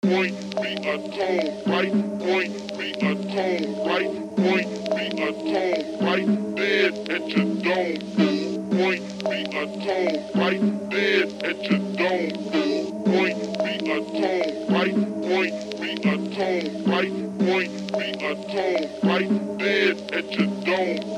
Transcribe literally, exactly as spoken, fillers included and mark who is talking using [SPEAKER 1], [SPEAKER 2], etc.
[SPEAKER 1] point, be a tone, right? Point, be a tone, right? Point, be a tone, right? Dead at your dome. Point, be a tone, right? Dead at your dome. Point, be a tone, right? Point, be a tone, right? Point, be a tone, right? Dead at your dome.